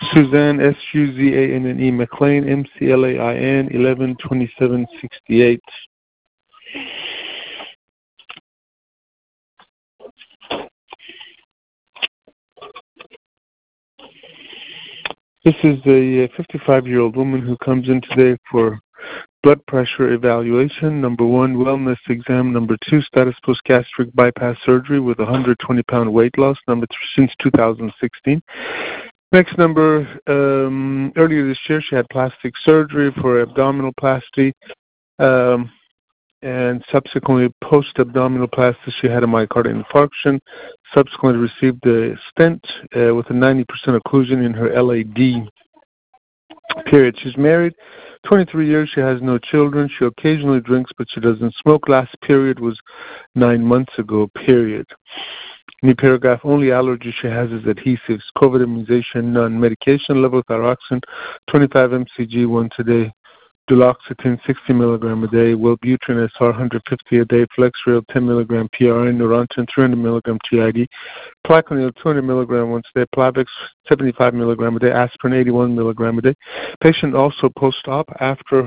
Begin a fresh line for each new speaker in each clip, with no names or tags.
Suzanne, S-U-Z-A-N-N-E, McLean, M-C-L-A-I-N, 11/27/68. This is a 55-year-old woman who comes in today for blood pressure evaluation. Number 1, wellness exam. Number 2, status post-gastric bypass surgery with 120-pound weight loss. Number 3, since 2016. Next number, earlier this year she had plastic surgery for abdominoplasty, and subsequently post-abdominoplasty she had a myocardial infarction, subsequently received a stent with a 90% occlusion in her LAD. Period. She's married, 23 years, she has no children, she occasionally drinks but she doesn't smoke. Last period was 9 months ago, period. New paragraph, only allergy she has is adhesives. COVID immunization, none. Medication, levothyroxine, 25 mcg once a day. Duloxetine, 60 milligram a day. Wellbutrin SR, 150 a day. Flexeril, 10 milligram PRN. Neurontin, 300 milligram TID. Plaquenil, 200 milligram once a day. Plavix, 75 milligram a day. Aspirin, 81 milligram a day. Patient also post-op after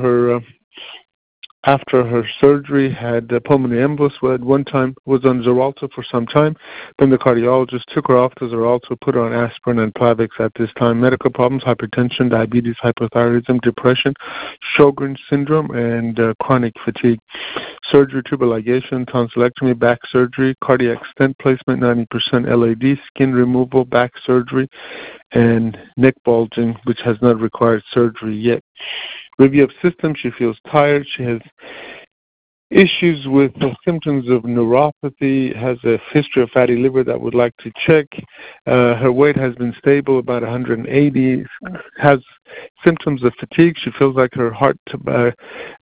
her surgery had pulmonary embolus. At one time was on Xarelto for some time. Then the cardiologist took her off the Xarelto, put her on aspirin and Plavix at this time. Medical problems, hypertension, diabetes, hypothyroidism, depression, Sjogren's syndrome, and chronic fatigue. Surgery, tubal ligation, tonsillectomy, back surgery, cardiac stent placement, 90% LAD, skin removal, back surgery, and neck bulging, which has not required surgery yet. Review of symptoms, she feels tired, she has issues with the symptoms of neuropathy, has a history of fatty liver that would like to check. Her weight has been stable, about 180, has symptoms of fatigue. She feels like her heart stent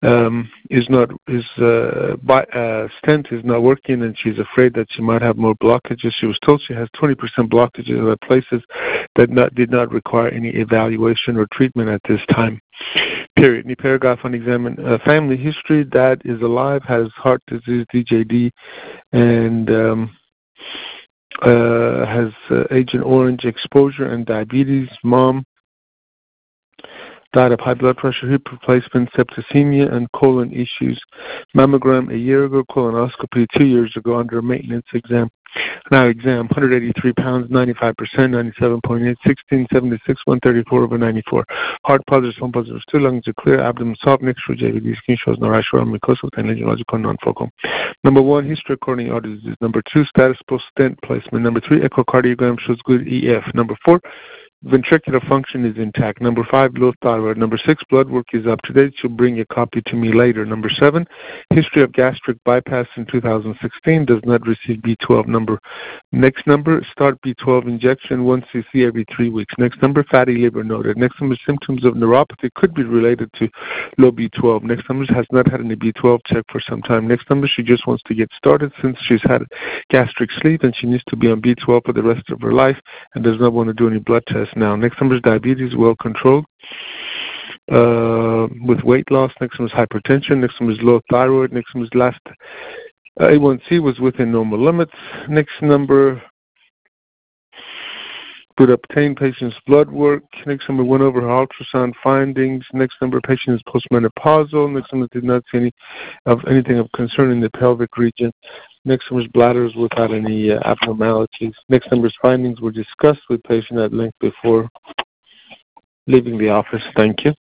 is not working, and she's afraid that she might have more blockages. She was told she has 20% blockages at places that did not require any evaluation or treatment at this time. Period. New paragraph on examine. Family history, dad is alive, has heart disease, DJD, and has Agent Orange exposure and diabetes. Mom died of high blood pressure, hip replacement, septicemia, and colon issues. Mammogram a year ago, colonoscopy 2 years ago under maintenance exam. Now exam, 183 pounds, 95%, 97.8, 16, 76, 134/94. Heart positive, home positive, 2 lungs are clear, abdomen soft, next to JVD, skin shows no rash around mucosal, and legiological non-focal. Number 1, history of coronary artery disease. Number 2, status post-stent placement. Number 3, echocardiogram shows good EF. Number 4, ventricular function is intact. Number 5, low thyroid. Number 6, blood work is up to date. She'll bring a copy to me later. Number 7, history of gastric bypass in 2016. Does not receive B12. Next number, start B12 injection 1 cc every 3 weeks. Next number, fatty liver noted. Next number, symptoms of neuropathy could be related to low B12. Next number, has not had any B12 check for some time. Next number, she just wants to get started since she's had gastric sleeve and she needs to be on B12 for the rest of her life and does not want to do any blood tests now. Next number is diabetes, well controlled, with weight loss. Next number is hypertension. Next number is low thyroid. Next number is last A1C was within normal limits. Next number would obtain patient's blood work. Next number went over her ultrasound findings. Next number, patient is postmenopausal. Next number did not see anything of concern in the pelvic region. Next number's bladders without any abnormalities. Next number's findings were discussed with patient at length before leaving the office. Thank you.